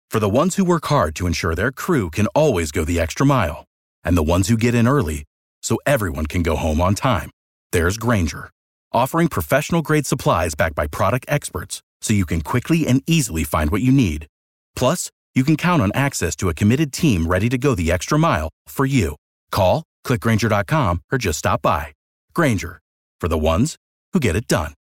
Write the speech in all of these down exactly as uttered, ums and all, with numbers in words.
For the ones who work hard to ensure their crew can always go the extra mile, and the ones who get in early so everyone can go home on time, there's Grainger, offering professional-grade supplies backed by product experts so you can quickly and easily find what you need. Plus, you can count on access to a committed team ready to go the extra mile for you. Call, click Grainger dot com, or just stop by. Grainger, for the ones who get it done.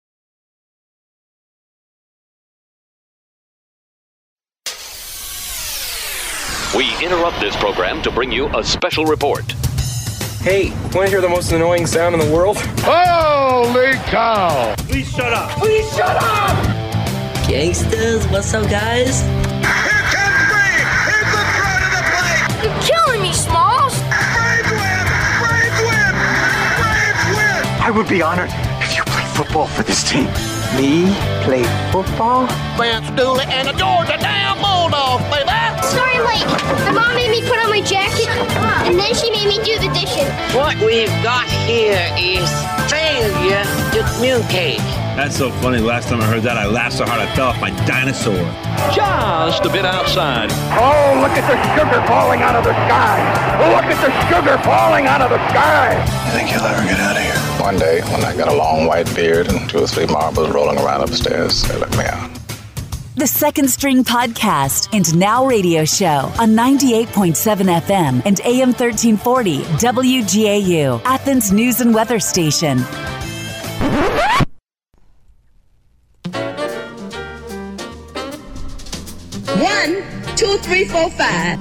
We interrupt this program to bring you a special report. Hey, want to hear the most annoying sound in the world? Holy cow! Please shut up! Please shut up! Gangsters, what's up, guys? Here comes Brave! Here's the front of the plate! You're killing me, Smalls! Braves win! Braves win! Braves win! I would be honored if you played football for this team. Me? Play football? Vance Dooley and the Georgia damn Bulldogs, baby! Sorry, lady. My mom made me put on my jacket, and then she made me do the dishes. What we've got here is failure to communicate. That's so funny. Last time I heard that, I laughed so hard I fell off my dinosaur. Just a bit outside. Oh, look at the sugar falling out of the sky! Look at the sugar falling out of the sky! You think you'll ever get out of here? One day, when I got a long white beard and two or three marbles rolling around upstairs, they let me out. The Second String Podcast and Now Radio Show on ninety-eight point seven F M and A M thirteen forty W G A U, Athens News and Weather Station. One, two, three, four, five.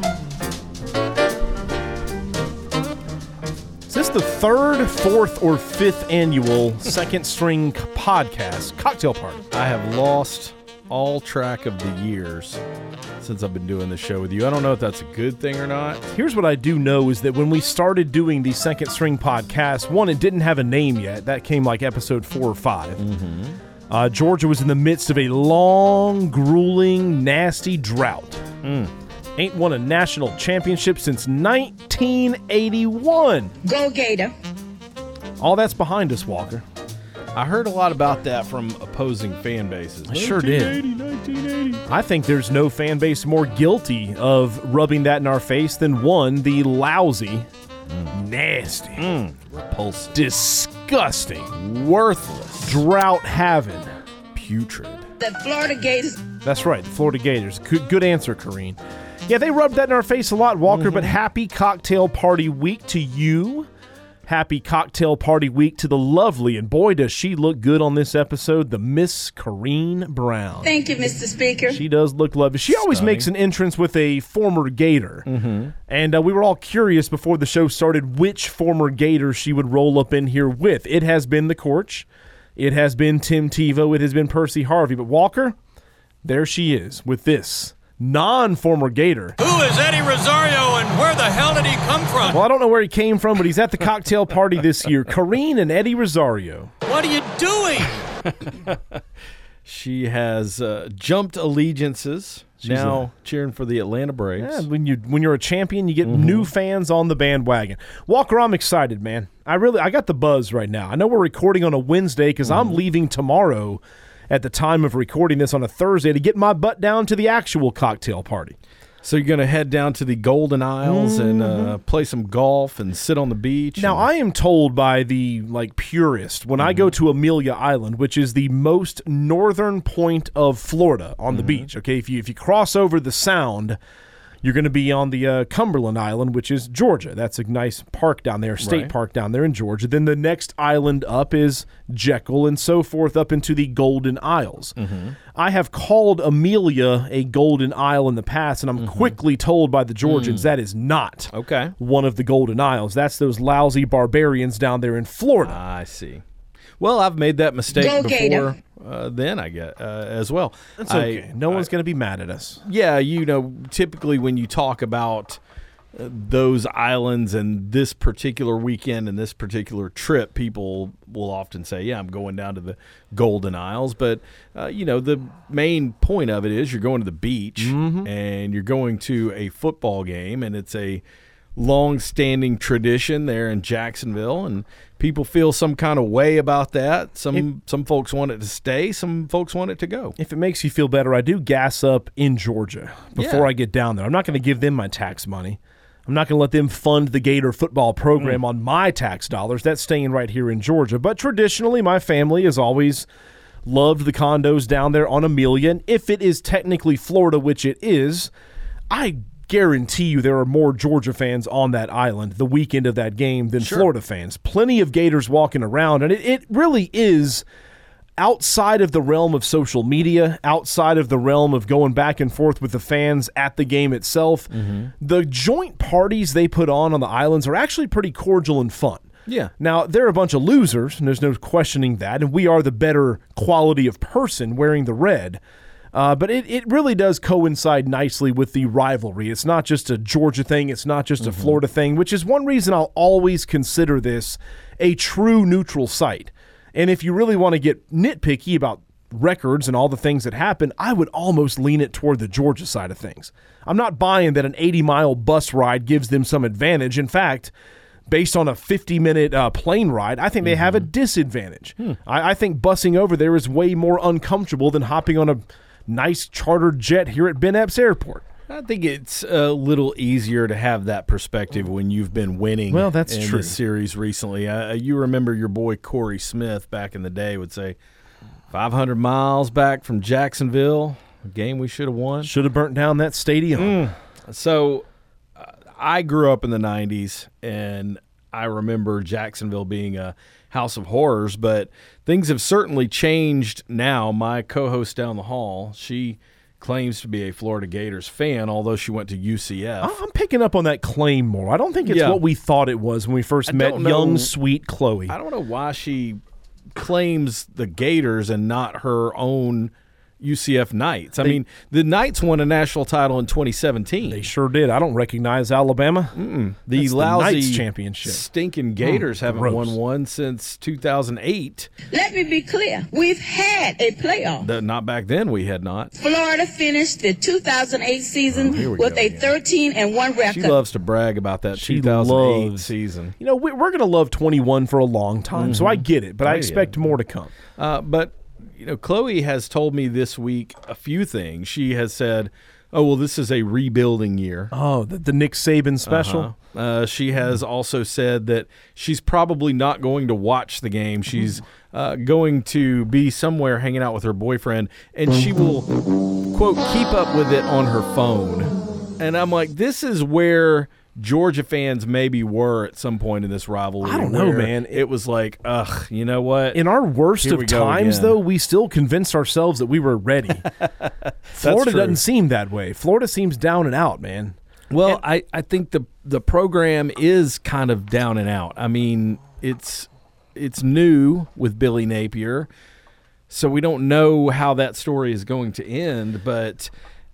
Is this the third, fourth, or fifth annual Second String Podcast Cocktail Party? I have lost all track of the years since I've been doing this show with you. I don't know if that's a good thing or not. Here's what I do know is that when we started doing the Second String Podcast, one, it didn't have a name yet. That came like episode four or five. Mm-hmm. Uh, Georgia was in the midst of a long, grueling, nasty drought. Mm. Ain't won a national championship since nineteen eighty-one. Go Gator. All that's behind us, Walker. I heard a lot about that from opposing fan bases. I sure did. nineteen eighty I think there's no fan base more guilty of rubbing that in our face than one, the lousy, mm. nasty, mm. repulsive, disgusting, worthless, drought-having, putrid. The Florida Gators. That's right, the Florida Gators. Good, good answer, Kareen. Yeah, they rubbed that in our face a lot, Walker, mm-hmm. but happy cocktail party week to you. Happy cocktail party week to the lovely, and boy, does she look good on this episode, the Miss Kareen Brown. Thank you, Mister Speaker. She does look lovely. She always Stunning. makes an entrance with a former Gator. Mm-hmm. And uh, we were all curious before the show started which former Gator she would roll up in here with. It has been the Corch. It has been Tim Tebow. It has been Percy Harvey. But Walker, there she is with this non-former Gator. Who is Eddie Rosario and where the hell did he come from? Well, I don't know where he came from, but he's at the cocktail party this year. Kareen and Eddie Rosario. What are you doing? She has uh, jumped allegiances. She's now a, cheering for the Atlanta Braves. Yeah, when you when you're a champion, you get mm-hmm. new fans on the bandwagon. Walker, I'm excited, man. I really I got the buzz right now. I know we're recording on a Wednesday because mm-hmm. I'm leaving tomorrow at the time of recording this on a Thursday to get my butt down to the actual cocktail party. So you're going to head down to the Golden Isles mm-hmm. and uh, play some golf and sit on the beach? Now, and... I am told by the like purist, when mm-hmm. I go to Amelia Island, which is the most northern point of Florida on mm-hmm. the beach, okay, if you if you cross over the Sound, you're going to be on the uh, Cumberland Island, which is Georgia. That's a nice park down there, state right. park down there in Georgia. Then the next island up is Jekyll and so forth up into the Golden Isles. Mm-hmm. I have called Amelia a Golden Isle in the past, and I'm mm-hmm. quickly told by the Georgians mm. that is not okay. one of the Golden Isles. That's those lousy barbarians down there in Florida. Ah, I see. Well, I've made that mistake Go before. Gator. Uh, then I get uh, as well. That's okay. I, no I, one's going to be mad at us. Yeah, you know, typically when you talk about uh, those islands and this particular weekend and this particular trip, people will often say, yeah, I'm going down to the Golden Isles. But, uh, you know, the main point of it is you're going to the beach mm-hmm. and you're going to a football game, and it's a long-standing tradition there in Jacksonville, and people feel some kind of way about that. Some if, some folks want it to stay. Some folks want it to go. If it makes you feel better, I do gas up in Georgia before yeah. I get down there. I'm not going to give them my tax money. I'm not going to let them fund the Gator football program mm. on my tax dollars. That's staying right here in Georgia. But traditionally, my family has always loved the condos down there on Amelia. And if it is technically Florida, which it is, I guarantee you there are more Georgia fans on that island the weekend of that game than sure. Florida fans. Plenty of Gators walking around. And it, it really is outside of the realm of social media, outside of the realm of going back and forth with the fans at the game itself, mm-hmm. the joint parties they put on on the islands are actually pretty cordial and fun. Yeah. Now, they're a bunch of losers, and there's no questioning that, and we are the better quality of person wearing the red. Uh, but it, it really does coincide nicely with the rivalry. It's not just a Georgia thing. It's not just mm-hmm. a Florida thing, which is one reason I'll always consider this a true neutral site. And if you really want to get nitpicky about records and all the things that happen, I would almost lean it toward the Georgia side of things. I'm not buying that an eighty-mile bus ride gives them some advantage. In fact, based on a fifty-minute uh, plane ride, I think they mm-hmm. have a disadvantage. Hmm. I, I think busing over there is way more uncomfortable than hopping on a nice chartered jet here at Ben Epps Airport. I think it's a little easier to have that perspective when you've been winning. Well, that's in true. the series recently. Uh, you remember your boy Corey Smith back in the day would say, five hundred miles back from Jacksonville, a game we should have won. Should have burnt down that stadium. Mm. So uh, I grew up in the nineties, and I remember Jacksonville being a house of horrors, but things have certainly changed now. My co-host down the hall, she claims to be a Florida Gators fan, although she went to U C F. I'm picking up on that claim more. I don't think it's yeah. what we thought it was when we first I met know, young, sweet Chloe. I don't know why she claims the Gators and not her own U C F Knights. I they, mean, the Knights won a national title in twenty seventeen. They sure did. I don't recognize Alabama. Mm-mm. The That's lousy the Knights championship. Stinking Gators mm, haven't gross. won one since two thousand eight. Let me be clear. We've had a playoff. The, not back then. We had not. Florida finished the two thousand eight season oh, with a thirteen and one record. She loves to brag about that she two thousand eight loves, season. You know, we, we're going to love twenty-one for a long time, mm-hmm. so I get it, but oh, I expect yeah. more to come. Uh, but You know, Chloe has told me this week a few things. She has said, oh, well, this is a rebuilding year. Oh, the, the Nick Saban special? Uh-huh. Uh, she has also said that she's probably not going to watch the game. She's uh, going to be somewhere hanging out with her boyfriend, and she will, quote, keep up with it on her phone. And I'm like, this is where Georgia fans maybe were at some point in this rivalry. I don't know, man. It was like, ugh, you know what? In our worst Here of times, though, we still convinced ourselves that we were ready. Florida doesn't seem that way. Florida seems down and out, man. Well, and, I, I think the the program is kind of down and out. I mean, it's it's new with Billy Napier, so we don't know how that story is going to end, but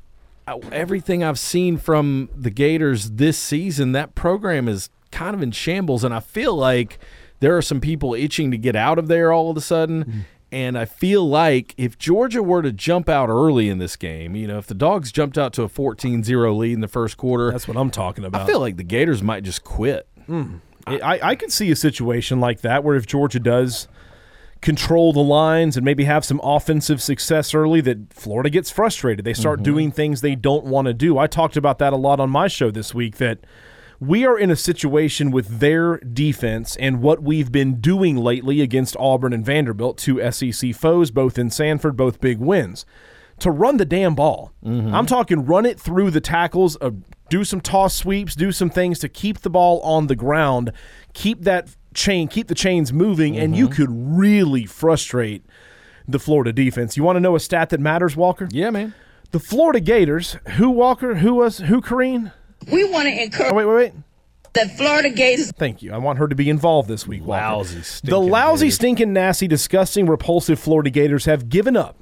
everything I've seen from the Gators this season, that program is kind of in shambles, and I feel like there are some people itching to get out of there all of a sudden. Mm. And I feel like if Georgia were to jump out early in this game, you know, if the Dogs jumped out to a fourteen zero lead in the first quarter. That's what I'm talking about. I feel like the Gators might just quit. Mm. I, I could see a situation like that where if Georgia does control the lines and maybe have some offensive success early, that Florida gets frustrated. They start mm-hmm. doing things they don't want to do. I talked about that a lot on my show this week, that we are in a situation with their defense and what we've been doing lately against Auburn and Vanderbilt, two S E C foes, both in Sanford, both big wins, to run the damn ball. Mm-hmm. I'm talking run it through the tackles, uh, do some toss sweeps, do some things to keep the ball on the ground, keep that chain, keep the chains moving, mm-hmm. and you could really frustrate the Florida defense. You want to know a stat that matters, Walker? Yeah, man. The Florida Gators, who, Walker, who was, who, Kareen? We want to encourage oh, wait, wait, wait. the Florida Gators. Thank you. I want her to be involved this week, Walker. Lousy, stinking The lousy, Gators. stinking, nasty, disgusting, repulsive Florida Gators have given up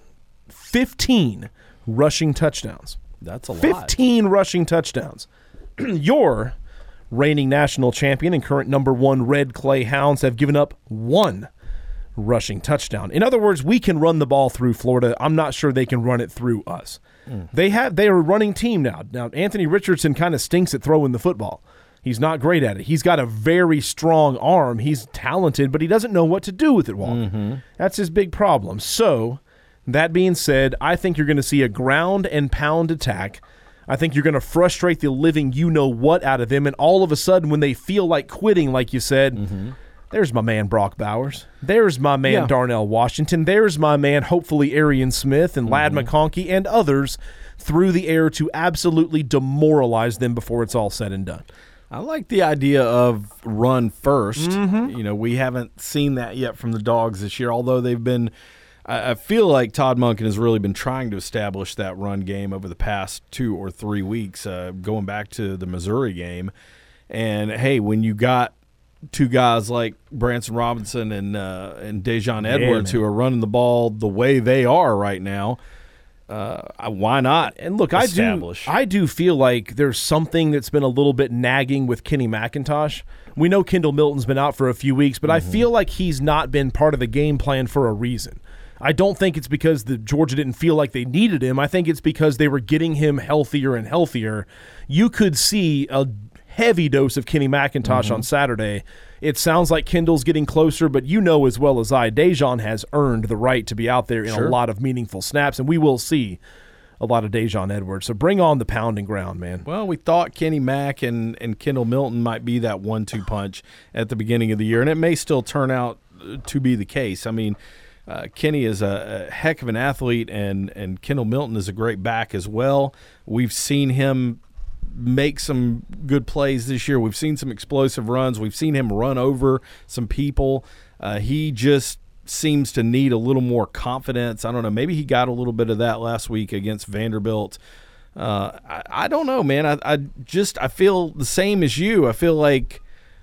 fifteen rushing touchdowns. That's a lot. fifteen rushing touchdowns. Your reigning national champion and current number one Red Clay Hounds have given up one rushing touchdown. In other words, we can run the ball through Florida. I'm not sure they can run it through us. Mm. They have they are a running team now. Now, Anthony Richardson kind of stinks at throwing the football. He's not great at it. He's got a very strong arm. He's talented, but he doesn't know what to do with it, Walker. Mm-hmm. That's his big problem. So, that being said, I think you're going to see a ground and pound attack. I think you're going to frustrate the living you-know-what out of them, and all of a sudden, when they feel like quitting, like you said, mm-hmm. there's my man Brock Bowers. There's my man yeah. Darnell Washington. There's my man, hopefully, Arian Smith and Ladd mm-hmm. McConkey and others through the air to absolutely demoralize them before it's all said and done. I like the idea of run first. Mm-hmm. You know, we haven't seen that yet from the Dogs this year, although they've been – I feel like Todd Monken has really been trying to establish that run game over the past two or three weeks, uh, going back to the Missouri game. And, hey, when you got two guys like Branson Robinson and uh, and Dejon Edwards yeah, who are running the ball the way they are right now, Uh, why not? And look, I do, I do feel like there's something that's been a little bit nagging with Kenny McIntosh. We know Kendall Milton's been out for a few weeks, but mm-hmm. I feel like he's not been part of the game plan for a reason. I don't think it's because the Georgia didn't feel like they needed him. I think it's because they were getting him healthier and healthier. You could see a heavy dose of Kenny McIntosh mm-hmm. on Saturday. It sounds like Kendall's getting closer, but you know as well as I, Dejon has earned the right to be out there in sure. a lot of meaningful snaps, and we will see a lot of Dejon Edwards. So bring on the pounding ground, man. Well, we thought Kenny Mack and, and Kendall Milton might be that one two punch at the beginning of the year, and it may still turn out to be the case. I mean, uh, Kenny is a, a heck of an athlete, and, and Kendall Milton is a great back as well. We've seen him make some good plays this year. We've seen some explosive runs. We've seen him run over some people. Uh, he just seems to need a little more confidence. I don't know. Maybe he got a little bit of that last week against Vanderbilt. Uh, I, I don't know, man. I, I just I feel the same as you. I feel like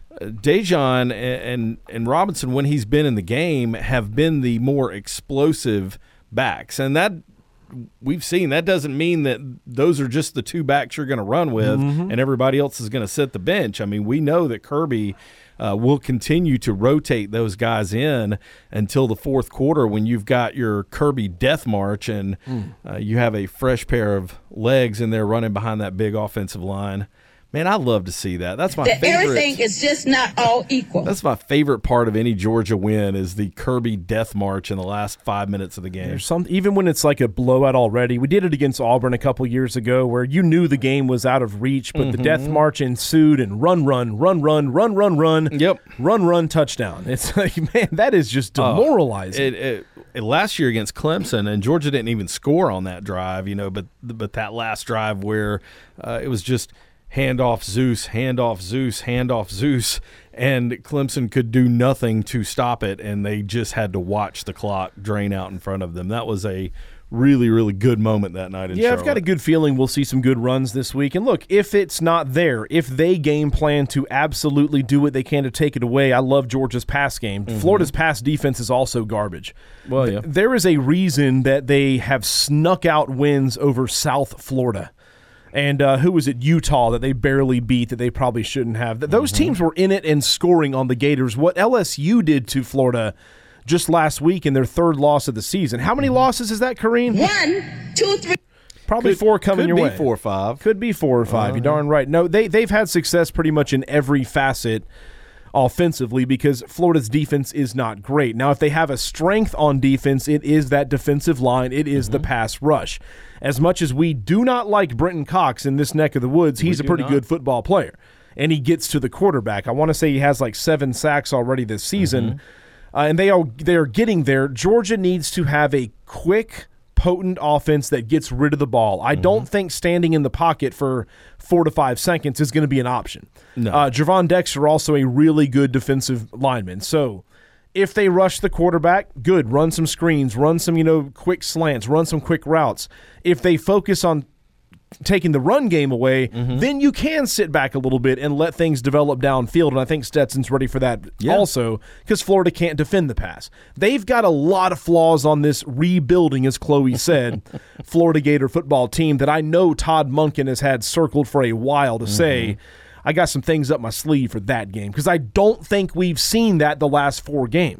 Dejon and, and and Robinson, when he's been in the game, have been the more explosive backs, and that we've seen. That doesn't mean that those are just the two backs you're going to run with, mm-hmm. and everybody else is going to sit the bench. I mean, we know that Kirby uh, will continue to rotate those guys in until the fourth quarter when you've got your Kirby death march and mm. uh, you have a fresh pair of legs in there running behind that big offensive line. Man, I love to see that. That's my that favorite. Everything is just not all equal. That's my favorite part of any Georgia win is the Kirby death march in the last five minutes of the game. There's some, even when it's like a blowout already. We did it against Auburn a couple years ago where you knew the game was out of reach, but mm-hmm. the death march ensued and run, run, run, run, run, run, run. Yep. Run, run, touchdown. It's like, man, that is just demoralizing. Uh, it, it, it, last year against Clemson, and Georgia didn't even score on that drive, you know, but but that last drive where uh, it was just – hand off Zeus, hand off Zeus, hand off Zeus, and Clemson could do nothing to stop it, and they just had to watch the clock drain out in front of them. That was a really, really good moment that night in Yeah, Charlotte. I've got a good feeling we'll see some good runs this week. And look, if it's not there, if they game plan to absolutely do what they can to take it away, I love Georgia's pass game. Mm-hmm. Florida's pass defense is also garbage. Well, yeah. There is a reason that they have snuck out wins over South Florida. And uh, who was it, Utah, that they barely beat that they probably shouldn't have. Those mm-hmm. teams were in it and scoring on the Gators. What L S U did to Florida just last week in their third loss of the season. How many mm-hmm. losses is that, Kareen? One, two, three. Probably could, four coming your way. way. Could be four or five. Could be four or five. Uh, You're darn right. No, they, they've had success pretty much in every facet offensively because Florida's defense is not great. Now, if they have a strength on defense, it is that defensive line. It is mm-hmm. the pass rush. As much as we do not like Brenton Cox in this neck of the woods, he's a pretty not. good football player, and he gets to the quarterback. I want to say he has like seven sacks already this season, mm-hmm. uh, and they are they are getting there. Georgia needs to have a quick, potent offense that gets rid of the ball. I mm-hmm. don't think standing in the pocket for four to five seconds is going to be an option. No. Uh, Javon Dexter, also a really good defensive lineman. So if they rush the quarterback, good. Run some screens, run some, you know, quick slants, run some quick routes. If they focus on taking the run game away, mm-hmm. then you can sit back a little bit and let things develop downfield, and I think Stetson's ready for that yeah. also because Florida can't defend the pass. They've got a lot of flaws on this rebuilding, as Chloe said, Florida Gator football team that I know Todd Monken has had circled for a while to mm-hmm. say, I got some things up my sleeve for that game because I don't think we've seen that the last four games.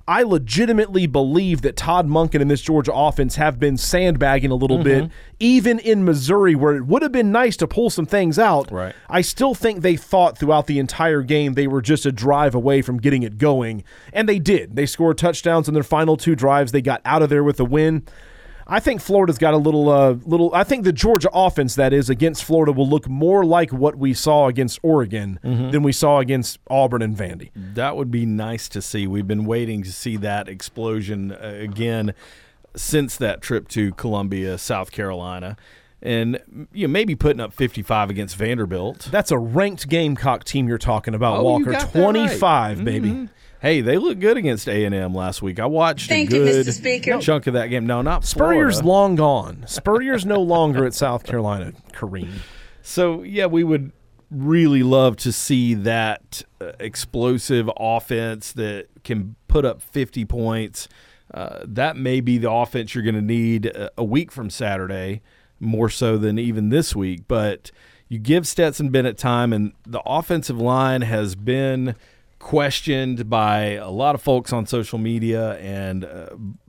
I legitimately believe that Todd Monken and this Georgia offense have been sandbagging a little Mm-hmm. bit, even in Missouri, where it would have been nice to pull some things out. Right. I still think they thought throughout the entire game they were just a drive away from getting it going, and they did. They scored touchdowns in their final two drives. They got out of there with a win. I think Florida's got a little, uh, little. I think the Georgia offense, that is, against Florida will look more like what we saw against Oregon Mhm. than we saw against Auburn and Vandy. That would be nice to see. We've been waiting to see that explosion uh, again since that trip to Columbia, South Carolina. And you know, maybe putting up fifty-five against Vanderbilt. That's a ranked Gamecock team you're talking about, Oh, you Walker. got that right. twenty-five, baby. Mhm. Hey, they look good against A and M last week. I watched Thank a you, good Mister Speaker. chunk of that game. No, not Spurrier's Florida. long gone. Spurrier's no longer at South Carolina, Kareem. So, yeah, we would really love to see that uh, explosive offense that can put up fifty points. Uh, that may be the offense you're going to need a, a week from Saturday, more so than even this week. But you give Stetson Bennett time, and the offensive line has been questioned by a lot of folks on social media and uh,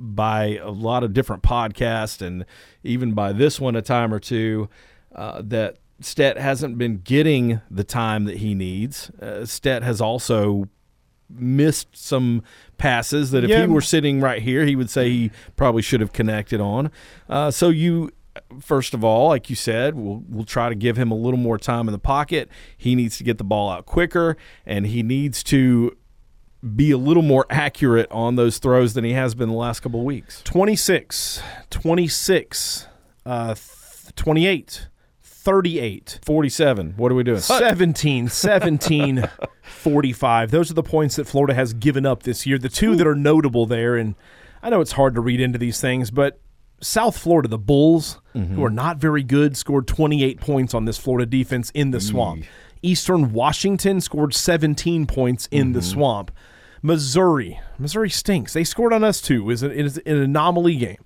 by a lot of different podcasts, and even by this one a time or two, uh, that Stet hasn't been getting the time that he needs. Uh, Stet has also missed some passes that if Yeah. he were sitting right here, he would say he probably should have connected on. Uh, so you First of all, like you said, we'll we'll try to give him a little more time in the pocket. He needs to get the ball out quicker, and he needs to be a little more accurate on those throws than he has been the last couple of weeks. twenty-six, twenty-six, uh, twenty-eight, thirty-eight. forty-seven. What are we doing? seventeen, seventeen, forty-five. Those are the points that Florida has given up this year. The two that are notable there, and I know it's hard to read into these things, but South Florida, the Bulls, Mm-hmm. who are not very good, scored twenty-eight points on this Florida defense in the swamp. Eastern Washington scored seventeen points in Mm-hmm. the swamp. Missouri, Missouri stinks. They scored on us too. It was, it is an anomaly game.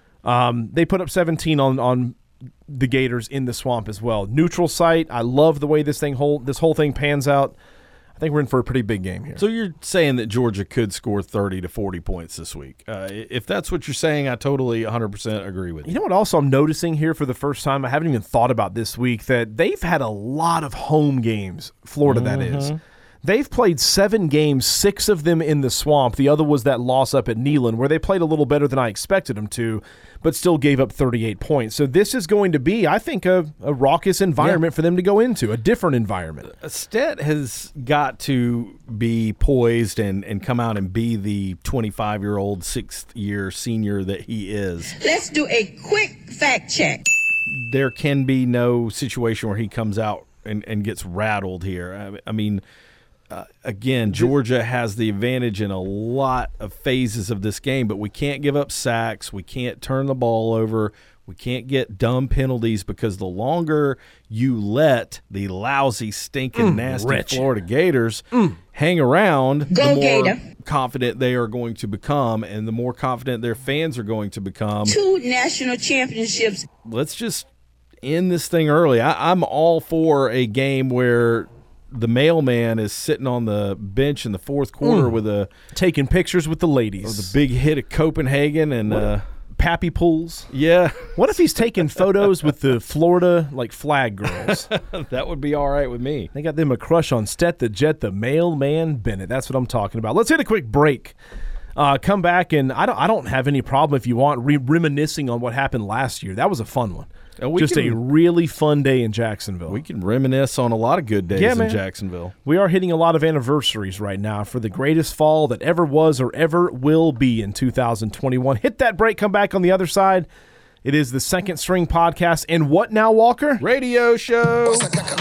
Um, they put up seventeen on on the Gators in the swamp as well. Neutral site. I love the way this thing whole this whole thing pans out. I think we're in for a pretty big game here. So you're saying that Georgia could score thirty to forty points this week. Uh, if that's what you're saying, I totally one hundred percent agree with you. You know what also I'm noticing here for the first time, I haven't even thought about this week, that they've had a lot of home games, Florida that is. Mm-hmm. They've played seven games, six of them in the swamp. The other was that loss up at Neyland, where they played a little better than I expected them to, but still gave up thirty-eight points. So this is going to be, I think, a, a raucous environment Yeah. for them to go into, a different environment. Stet has got to be poised and, and come out and be the twenty-five-year-old, sixth-year senior that he is. Let's do a quick fact check. There can be no situation where he comes out and, and gets rattled here. I, I mean, uh, again, Georgia has the advantage in a lot of phases of this game, but we can't give up sacks. We can't turn the ball over. We can't get dumb penalties, because the longer you let the lousy, stinking, Mm, nasty Rich. Florida Gators hang around, Go the more Gator. confident they are going to become, and the more confident their fans are going to become. Two national championships. Let's just end this thing early. I, I'm all for a game where the mailman is sitting on the bench in the fourth quarter Mm. with a Taking pictures with the ladies. with a big hit of Copenhagen and uh, Pappy pools. yeah, What if he's taking photos with the Florida like flag girls? that would be all right with me. They got them a crush on Stet the Jet, the mailman Bennett. That's what I'm talking about. Let's hit a quick break. Uh, come back, and I don't. I don't have any problem if you want re- reminiscing on what happened last year. That was a fun one. And we Just can- a really fun day in Jacksonville. We can reminisce on a lot of good days Yeah, in man. Jacksonville. We are hitting a lot of anniversaries right now for the greatest fall that ever was or ever will be in two thousand twenty-one. Hit that break, come back on the other side. It is the Second String Podcast. And what now, Walker? Radio show.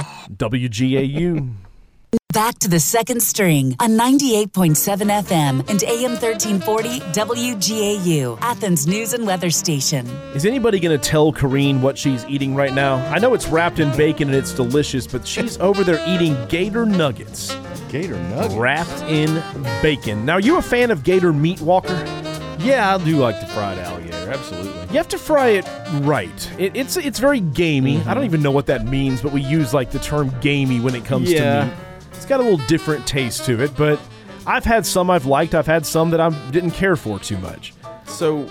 W G A U. Back to the Second String on ninety-eight point seven F M and A M thirteen forty W G A U, Athens News and Weather Station. Is anybody going to tell Kareen what she's eating right now? I know it's wrapped in bacon and it's delicious, but she's over there eating Gator Nuggets. Gator nuggets. Wrapped in bacon. Now, are you a fan of Gator meat, Walker? Yeah, I do like the fried alligator. Absolutely. You have to fry it right. It, it's it's very gamey. Mm-hmm. I don't even know what that means, but we use like the term gamey when it comes Yeah. to meat. It's got a little different taste to it, but I've had some I've liked. I've had some that I didn't care for too much. So,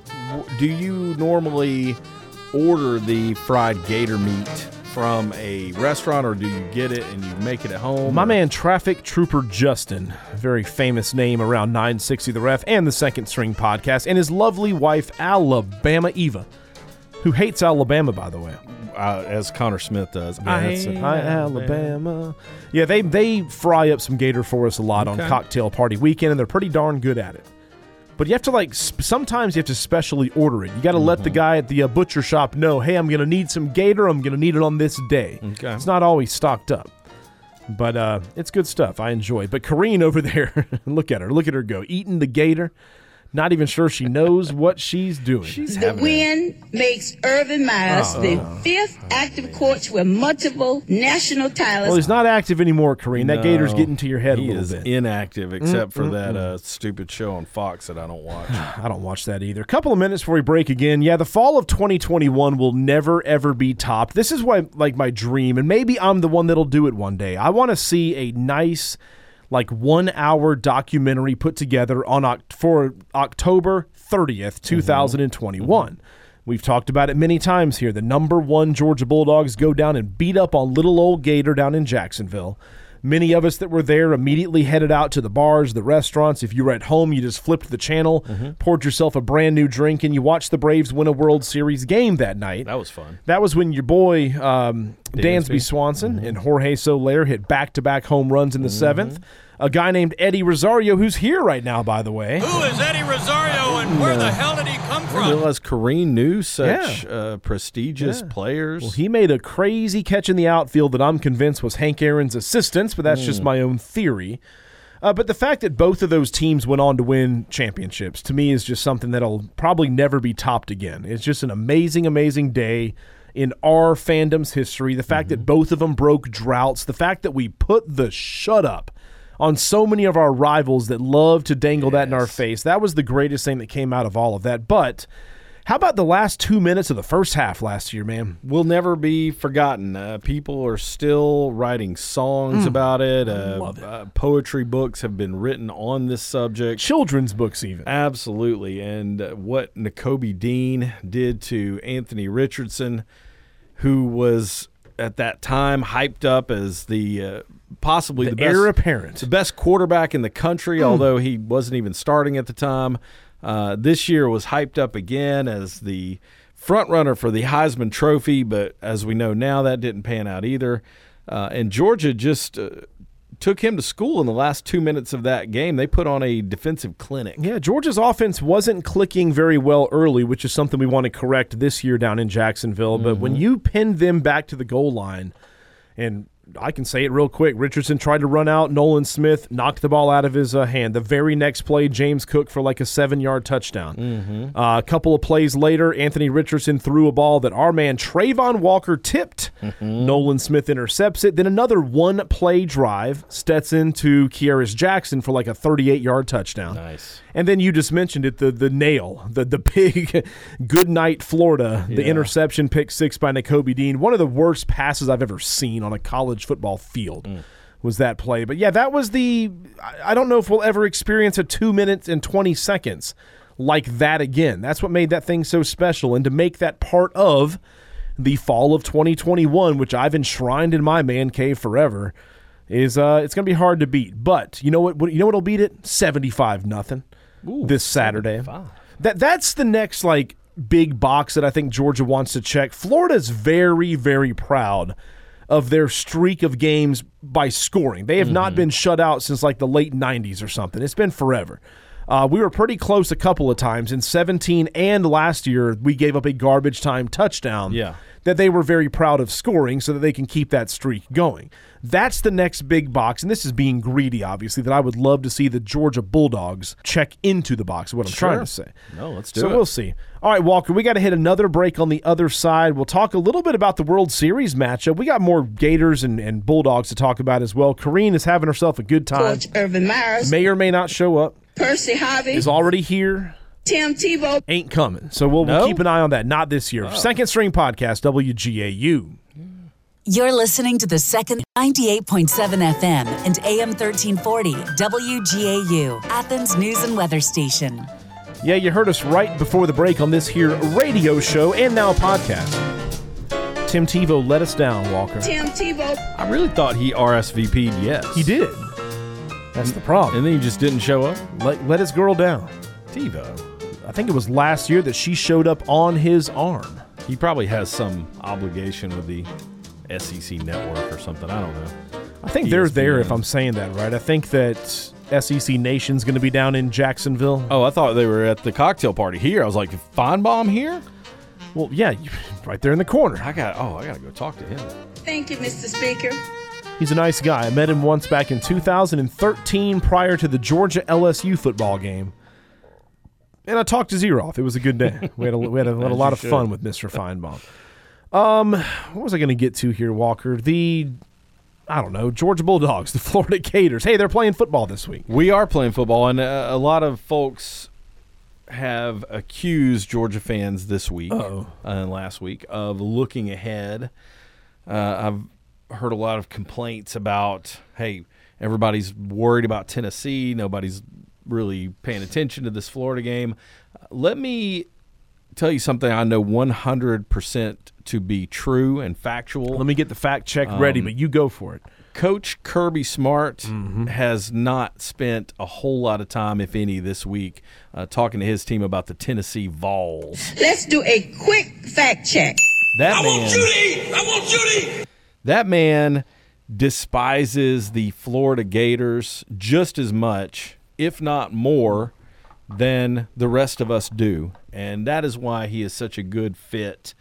w- do you normally order the fried gator meat from a restaurant, or do you get it and you make it at home? My or? man Traffic Trooper Justin, a very famous name around nine sixty The Ref and the Second String Podcast, and his lovely wife Alabama Eva, who hates Alabama, by the way. Uh, as Connor Smith does. Yeah, that's it. Hi, Alabama. Yeah, they they fry up some gator for us a lot Okay. on Cocktail Party Weekend, and they're pretty darn good at it. But you have to, like, sp- sometimes you have to specially order it. You got to mm-hmm. let the guy at the uh, butcher shop know, hey, I'm going to need some gator. I'm going to need it on this day. Okay. It's not always stocked up. But uh, it's good stuff. I enjoy it. But Corrine over there, look at her. Look at her go. Eating the gator. Not even sure she knows what she's doing. She's the win makes Urban Myers Oh. the fifth active coach with multiple national titles. Well, he's not active anymore, Corrine. That No, gator's getting to your head a he little is bit. inactive, except Mm, for mm, that mm. uh, stupid show on Fox that I don't watch. I don't watch that either. A couple of minutes before we break again. Yeah, the fall of twenty twenty-one will never, ever be topped. This is why, like, my dream, and maybe I'm the one that'll do it one day. I want to see a nice, like, one-hour documentary put together on Oct- for October thirtieth, twenty twenty-one. Mm-hmm. We've talked about it many times here. The number one Georgia Bulldogs go down and beat up on little old Gator down in Jacksonville. Many of us that were there immediately headed out to the bars, the restaurants. If you were at home, you just flipped the channel, mm-hmm. poured yourself a brand new drink, and you watched the Braves win a World Series game that night. That was fun. That was when your boy um, Dansby. Dansby Swanson mm-hmm. and Jorge Soler hit back-to-back home runs in the mm-hmm. seventh. A guy named Eddie Rosario, who's here right now, by the way. Who is Eddie Rosario, and where the hell did he come I from? didn't realize Corrine knew such Yeah. uh, prestigious Yeah. players. Well, he made a crazy catch in the outfield that I'm convinced was Hank Aaron's assistance, but that's mm. just my own theory. Uh, but the fact that both of those teams went on to win championships, to me, is just something that'll probably never be topped again. It's just an amazing, amazing day in our fandom's history. The fact mm-hmm. that both of them broke droughts, the fact that we put the shut up on so many of our rivals that love to dangle yes. that in our face. That was the greatest thing that came out of all of that. But how about the last two minutes of the first half last year, man? Will never be forgotten. Uh, people are still writing songs mm. about it. Uh, Love it. Uh, poetry books have been written on this subject. Children's books even. Absolutely. And uh, what Nakobe Dean did to Anthony Richardson, who was at that time hyped up as the uh, possibly the, the best, heir apparent, the best quarterback in the country, mm. although he wasn't even starting at the time. Uh, this year was hyped up again as the front runner for the Heisman Trophy, but as we know now, that didn't pan out either. Uh, and Georgia just uh, took him to school in the last two minutes of that game. They put on a defensive clinic. Yeah, Georgia's offense wasn't clicking very well early, which is something we want to correct this year down in Jacksonville. Mm-hmm. But when you pinned them back to the goal line, and I can say it real quick, Richardson tried to run out. Nolan Smith knocked the ball out of his uh, hand. The very next play, James Cook for like a seven-yard touchdown. Mm-hmm. Uh, a couple of plays later, Anthony Richardson threw a ball that our man Trayvon Walker tipped. Mm-hmm. Nolan Smith intercepts it. Then another one-play drive, Stetson to Kearis Jackson for like a thirty-eight-yard touchdown. Nice. And then you just mentioned it, the the nail, the the big good night Florida, the yeah. interception pick six by Nakobe Dean. One of the worst passes I've ever seen on a college football field mm. was that play. But yeah, that was the – I don't know if we'll ever experience a two minutes and twenty seconds like that again. That's what made that thing so special. And to make that part of the fall of twenty twenty-one, which I've enshrined in my man cave forever, is uh, it's going to be hard to beat. But you know what? You know what'll beat it? seventy-five nothing. Ooh, this Saturday. seventy-five. That that's the next like big box that I think Georgia wants to check. Florida's very, very proud of their streak of games by scoring. They have mm-hmm. not been shut out since like the late nineties or something. It's been forever. Uh, we were pretty close a couple of times. In seventeen and last year, we gave up a garbage time touchdown yeah. that they were very proud of scoring so that they can keep that streak going. That's the next big box, and this is being greedy, obviously, that I would love to see the Georgia Bulldogs check into the box, is what I'm sure. trying to say. No, let's do so it. So we'll see. All right, Walker, we got to hit another break on the other side. We'll talk a little bit about the World Series matchup. We got more Gators and, and Bulldogs to talk about as well. Corrine is having herself a good time. Coach Urban Myers. May or may not show up. Percy Harvey. Is already here. Tim Tebow. Ain't coming. So we'll, no? we'll keep an eye on that. Not this year. Oh. Second String Podcast, W G A U. You're listening to the second ninety-eight point seven F M and A M thirteen forty W G A U, Athens News and Weather Station. Yeah, you heard us right before the break on this here radio show and now podcast. Tim Tebow let us down, Walker. Tim Tebow. I really thought he R S V P'd yes. He did. That's the problem. And then he just didn't show up? Let, let his girl down. Tebow. I think it was last year that she showed up on his arm. He probably has some obligation with the S E C network or something. I don't know. I think E S P N. they're there, if I'm saying that right. I think that S E C Nation's going to be down in Jacksonville. Oh, I thought they were at the cocktail party here. I was like, Feinbaum here? Well, yeah, right there in the corner. I got. Oh, I got to go talk to him. Thank you, Mister Speaker. He's a nice guy. I met him once back in two thousand thirteen prior to the Georgia L S U football game. And I talked his ear off. It was a good day. We had a, we had a, had a lot of should. fun with Mister Feinbaum. Um, what was I going to get to here, Walker? The, I don't know, Georgia Bulldogs, the Florida Gators. Hey, they're playing football this week. We are playing football, and a, a lot of folks have accused Georgia fans this week Uh-oh. and last week of looking ahead. Uh, I've heard a lot of complaints about, hey, everybody's worried about Tennessee. Nobody's really paying attention to this Florida game. Uh, let me tell you something I know one hundred percent to be true and factual. Let me get the fact check ready, Um, but you go for it. Coach Kirby Smart Mm-hmm. has not spent a whole lot of time, if any, this week uh, talking to his team about the Tennessee Vols. Let's do a quick fact check. That I man, want Judy! I want Judy! That man despises the Florida Gators just as much, if not more, than the rest of us do. And that is why he is such a good fit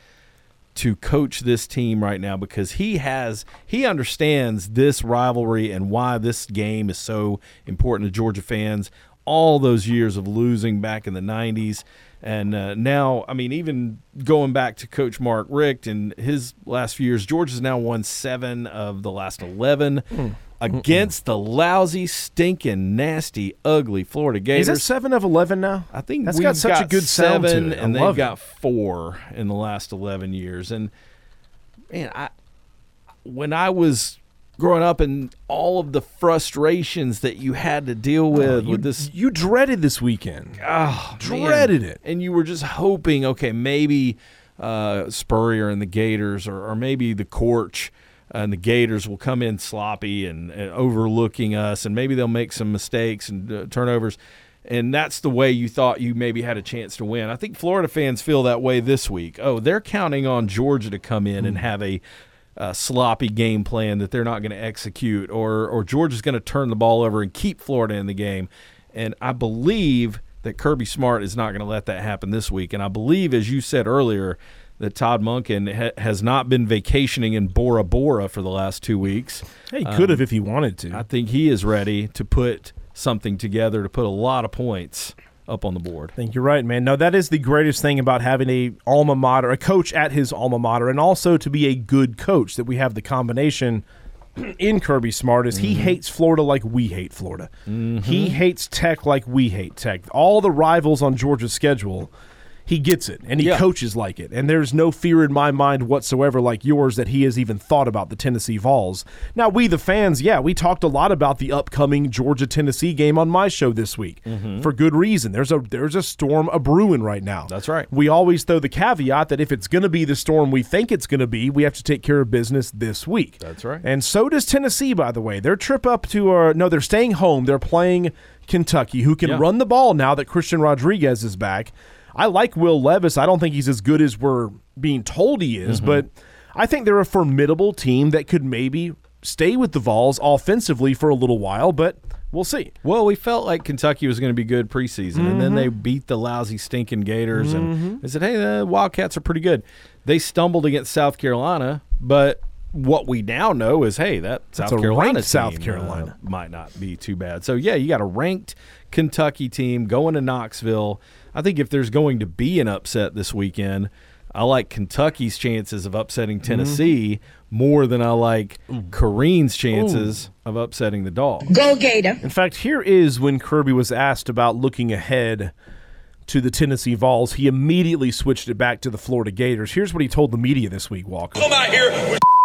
to coach this team right now, because he has he understands this rivalry and why this game is so important to Georgia fans. All those years of losing back in the nineties, and uh, now, I mean, even going back to Coach Mark Richt and his last few years, Georgia's now won seven of the last eleven mm. against the lousy, stinking, nasty, ugly Florida Gators. Is that seven of eleven now? I think that's we've got such got a good seven, sound to it. I and they've love got it. four in the last eleven years. And man, I when I was growing up and all of the frustrations that you had to deal with Oh, you, with this, you dreaded this weekend. oh, dreaded man. it, and you were just hoping, okay, maybe uh, Spurrier and the Gators, or, or maybe the Corch and the Gators will come in sloppy and, and overlooking us, and maybe they'll make some mistakes and uh, turnovers. And that's the way you thought you maybe had a chance to win. I think Florida fans feel that way this week. Oh, they're counting on Georgia to come in mm. and have a uh, sloppy game plan that they're not going to execute, or or Georgia's going to turn the ball over and keep Florida in the game. And I believe that Kirby Smart is not going to let that happen this week. And I believe, as you said earlier, that Todd Monken ha- has not been vacationing in Bora Bora for the last two weeks. Hey, he could have um, if he wanted to. I think he is ready to put something together to put a lot of points up on the board. I think you're right, man. No, that is the greatest thing about having a alma mater, a coach at his alma mater, and also to be a good coach, that we have the combination in Kirby Smart is he mm-hmm. hates Florida like we hate Florida. Mm-hmm. He hates Tech like we hate Tech. All the rivals on Georgia's schedule, he gets it, and he yeah. coaches like it. And there's no fear in my mind whatsoever like yours that he has even thought about the Tennessee Vols. Now, we the fans, yeah, we talked a lot about the upcoming Georgia-Tennessee game on my show this week mm-hmm. for good reason. There's a there's a storm a-brewing right now. That's right. We always throw the caveat that if it's going to be the storm we think it's going to be, we have to take care of business this week. That's right. And so does Tennessee, by the way. Their trip up to uh, – no, they're staying home. They're playing Kentucky, who can yeah. run the ball now that Christian Rodriguez is back. I like Will Levis. I don't think he's as good as we're being told he is, mm-hmm. but I think they're a formidable team that could maybe stay with the Vols offensively for a little while, but we'll see. Well, we felt like Kentucky was going to be good preseason, mm-hmm. and then they beat the lousy, stinking Gators, mm-hmm. and they said, hey, the Wildcats are pretty good. They stumbled against South Carolina, but what we now know is, hey, that South Carolina team South Carolina uh, might not be too bad. So, yeah, you got a ranked Kentucky team going to Knoxville. I think if there's going to be an upset this weekend, I like Kentucky's chances of upsetting Tennessee mm-hmm. more than I like Ooh. Kareen's chances Ooh. of upsetting the Dog. Go Gator. In fact, here is when Kirby was asked about looking ahead to the Tennessee Vols. He immediately switched it back to the Florida Gators. Here's what he told the media this week, Walker. Come out here with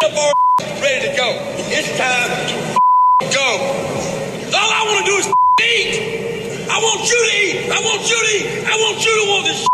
ready to go. It's time to go. All I want to do is eat. I want you to eat. I want you to eat. I want you to want this.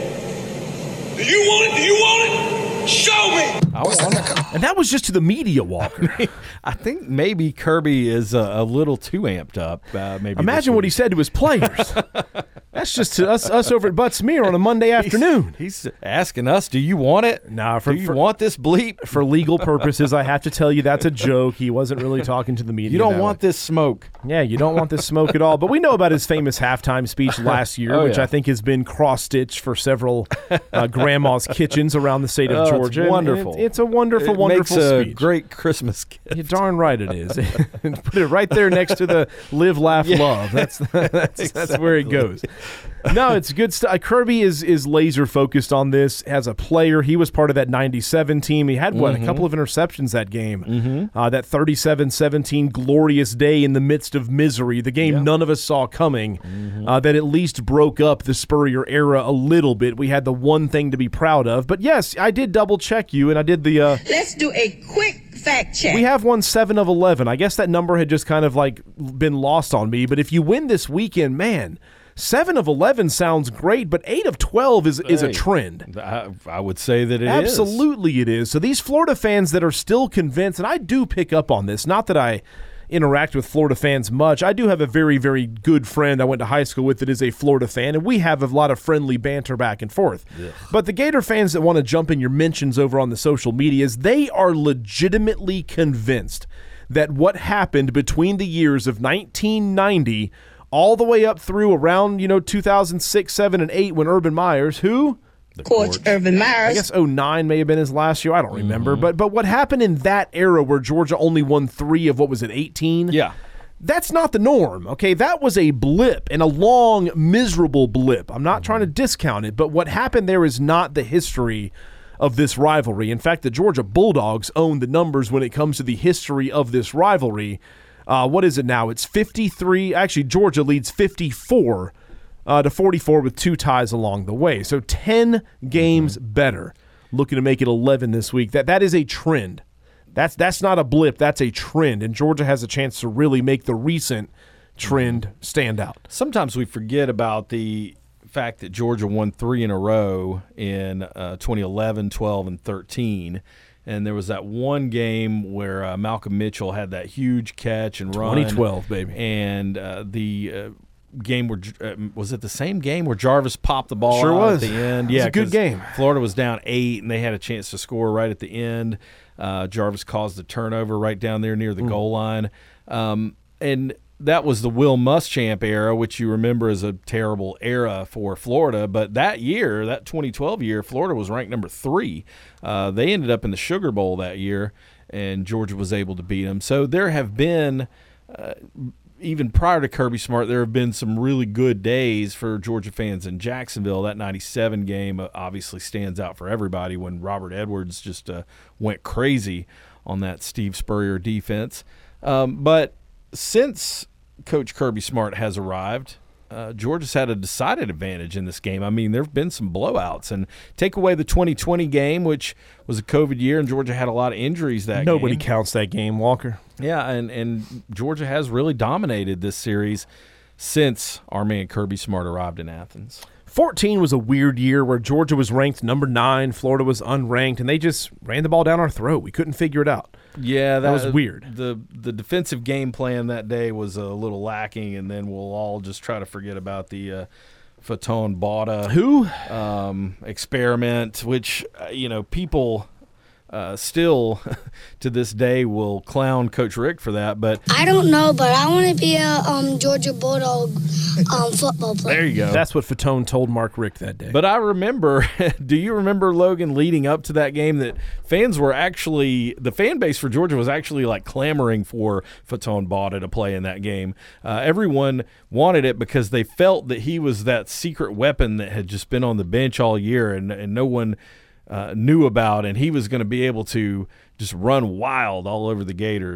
Do you want it? Do you want it? Show me. I want it. And that was just to the media, Walker. I think maybe Kirby is a, a little too amped up. Uh, maybe Imagine what he said to his players. That's just to us us over at Butts-Mehre on a Monday afternoon. He's, he's asking us, do you want it? Nah, for, do you for, want this bleep? For legal purposes, I have to tell you that's a joke. He wasn't really talking to the media. You don't that want way. this smoke. Yeah, you don't want this smoke at all. But we know about his famous halftime speech last year, oh, which yeah. I think has been cross-stitched for several uh, grandma's kitchens around the state of oh, Georgia. It's wonderful. It, it's a wonderful, it wonderful makes a speech. Great Christmas gift. You're darn right it is. Put it right there next to the live, laugh, Yeah. love. That's that's, Exactly. that's where it goes. No, it's good stuff. Kirby is is laser focused on this as a player. He was part of that ninety-seven team. He had, what, Mm-hmm. a couple of interceptions that game. Mm-hmm. Uh, that thirty-seven seventeen glorious day in the midst of misery, the game Yeah. none of us saw coming, Mm-hmm. uh, that at least broke up the Spurrier era a little bit. We had the one thing to be proud of. But yes, I did double check you, and I did the... Uh, Let's do a quick fact check. we have won seven of eleven. I guess that number had just kind of like been lost on me. But if you win this weekend, man, seven of eleven sounds great, but eight of twelve is, is a Hey, trend. I, I would say that it is. Absolutely it is. So these Florida fans that are still convinced, and I do pick up on this, not that I interact with Florida fans much. I do have a very, very good friend I went to high school with that is a Florida fan, and we have a lot of friendly banter back and forth. Ugh. But the Gator fans that want to jump in your mentions over on the social medias, they are legitimately convinced that what happened between the years of nineteen ninety all the way up through around, you know, two thousand six, seven, and eight when Urban Myers, who... Coach Urban Myers. I guess oh nine may have been his last year. I don't remember. Mm-hmm. But but what happened in that era where Georgia only won three of, what was it, eighteen? Yeah. That's not the norm, okay? That was a blip, and a long, miserable blip. I'm not mm-hmm. trying to discount it, but what happened there is not the history of this rivalry. In fact, the Georgia Bulldogs own the numbers when it comes to the history of this rivalry. Uh, what is it now? It's fifty-three. Actually, Georgia leads fifty-four Uh, to forty-four with two ties along the way. So ten games mm-hmm. better. Looking to make it eleven this week. That That is a trend. That's that's not a blip. That's a trend. And Georgia has a chance to really make the recent trend stand out. Sometimes we forget about the fact that Georgia won three in a row in uh, twenty eleven, twelve, and thirteen. And there was that one game where uh, Malcolm Mitchell had that huge catch and run. twenty twelve, baby. And uh, the uh, game where uh, was it the same game where Jarvis popped the ball sure out was. at the end? It was yeah, a good game. Florida was down eight, and they had a chance to score right at the end. Uh, Jarvis caused the turnover right down there near the mm. goal line. Um, and that was the Will Muschamp era, which you remember as a terrible era for Florida. But that year, that twenty twelve year, Florida was ranked number three. Uh, they ended up in the Sugar Bowl that year, and Georgia was able to beat them. So there have been uh, – even prior to Kirby Smart, there have been some really good days for Georgia fans in Jacksonville. That ninety-seven game obviously stands out for everybody when Robert Edwards just uh, went crazy on that Steve Spurrier defense. Um, but since Coach Kirby Smart has arrived, uh, Georgia's had a decided advantage in this game. I mean, there have been some blowouts. And take away the twenty twenty game, which was a COVID year, and Georgia had a lot of injuries that Nobody game. counts that game, Walker. Yeah, and, and Georgia has really dominated this series since our man Kirby Smart arrived in Athens. fourteen was a weird year where Georgia was ranked number nine, Florida was unranked, and they just ran the ball down our throat. We couldn't figure it out. Yeah, that, that was weird. The the defensive game plan that day was a little lacking, and then we'll all just try to forget about the uh, Faton Bauta who um, experiment, which uh, you know people uh, still to this day will clown Coach Rick for that. But I don't know, but I want to be a um, Georgia Bulldog um, football player. There you go. That's what Fatone told Mark Rick that day. But I remember, do you remember, Logan, leading up to that game that fans were actually, the fan base for Georgia was actually like clamoring for Fatone Bauta to play in that game. Uh, everyone wanted it because they felt that he was that secret weapon that had just been on the bench all year and, and no one uh, knew about, and he was going to be able to just run wild all over the Gators.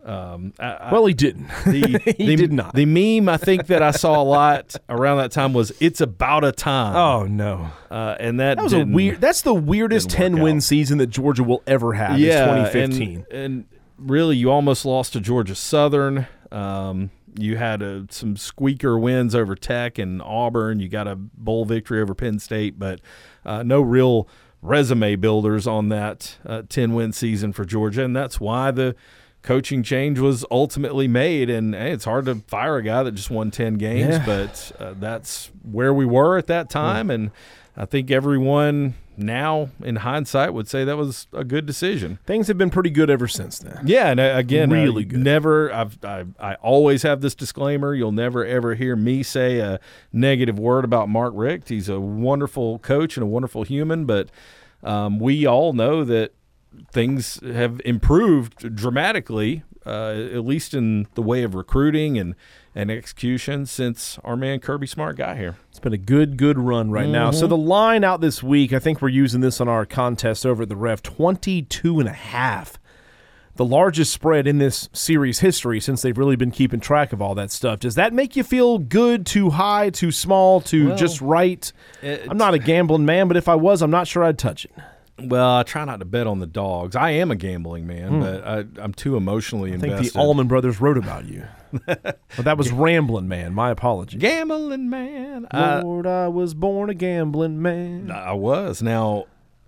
Um, I, well, he didn't. The, he the, did not. The meme I think that I saw a lot around that time was "It's about a time." Oh no! Uh, and that, that was a weird. That's the weirdest ten-win season that Georgia will ever have. Yeah, is twenty fifteen. And, and really, you almost lost to Georgia Southern. Um, you had a, some squeaker wins over Tech and Auburn. You got a bowl victory over Penn State, but uh, no real resume builders on that uh, ten-win season for Georgia, and that's why the coaching change was ultimately made. And hey, it's hard to fire a guy that just won ten games, yeah. but uh, that's where we were at that time, yeah. and I think everyone now, in hindsight, would say that was a good decision. Things have been pretty good ever since then. Yeah, and again, really uh, good. Never, I've, I, I always have this disclaimer: you'll never ever hear me say a negative word about Mark Richt. He's a wonderful coach and a wonderful human, but um, we all know that things have improved dramatically, uh, at least in the way of recruiting and, and execution since our man Kirby Smart got here. It's been a good, good run right mm-hmm. now. So the line out this week, I think we're using this on our contest over at the Ref, twenty-two and a half. The largest spread in this series history since they've really been keeping track of all that stuff. Does that make you feel good, too high, too small, too well, just right? I'm not a gambling man, but if I was, I'm not sure I'd touch it. Well, I try not to bet on the dogs. I am a gambling man, mm. but I, I'm too emotionally I invested. I think the Allman Brothers wrote about you. Well, that was Rambling Man. My apologies. Gambling man. Lord, uh, I was born a gambling man. I was. Now,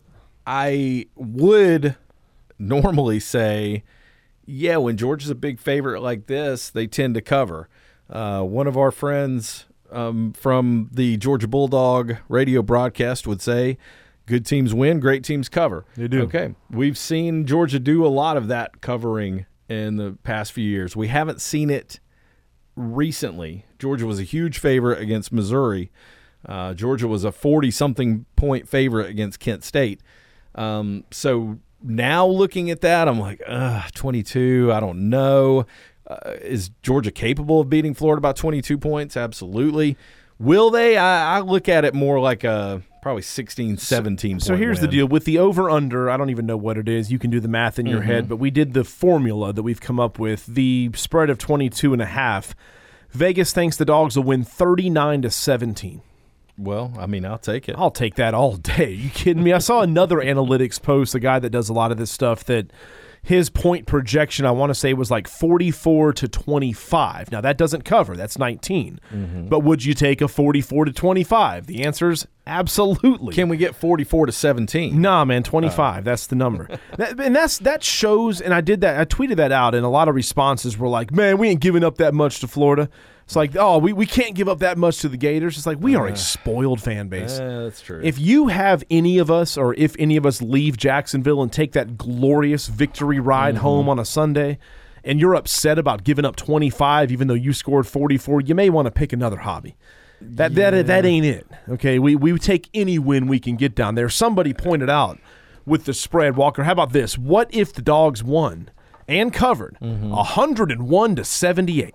I would normally say, yeah, when Georgia's a big favorite like this, they tend to cover. Uh, one of our friends um, from the Georgia Bulldog radio broadcast would say, good teams win, great teams cover. They do. Okay. We've seen Georgia do a lot of that covering in the past few years. We haven't seen it recently. Georgia was a huge favorite against Missouri. Uh, Georgia was a forty-something point favorite against Kent State. Um, so now looking at that, I'm like, ugh, twenty-two, I don't know. Uh, is Georgia capable of beating Florida by twenty-two points? Absolutely. Will they? I, I look at it more like a probably sixteen, seventeen. So, so here's win. the deal. With the over-under, I don't even know what it is. You can do the math in your mm-hmm. head, but we did the formula that we've come up with. The spread of twenty-two and a half. Vegas thinks the Dogs will win thirty-nine to seventeen. Well, I mean, I'll take it. I'll take that all day. Are you kidding me? I saw another analytics post, a guy that does a lot of this stuff, that his point projection, I want to say, was like forty-four to twenty-five. Now, that doesn't cover. That's nineteen. Mm-hmm. But would you take a forty-four to twenty-five? The answer is absolutely. Can we get forty-four to seventeen? Nah, man, twenty-five. Uh. That's the number. that, and that's that shows, and I did that. I tweeted that out, and a lot of responses were like, man, we ain't giving up that much to Florida. It's like, oh, we, we can't give up that much to the Gators. It's like, we are a spoiled fan base. Uh, that's true. If you have any of us, or if any of us leave Jacksonville and take that glorious victory ride mm-hmm. home on a Sunday, and you're upset about giving up twenty-five even though you scored forty-four, you may want to pick another hobby. That yeah. that that ain't it. Okay, we, we take any win we can get down there. Somebody pointed out with the spread, Walker, how about this? What if the Dogs won and covered mm-hmm. one hundred one to seventy-eight?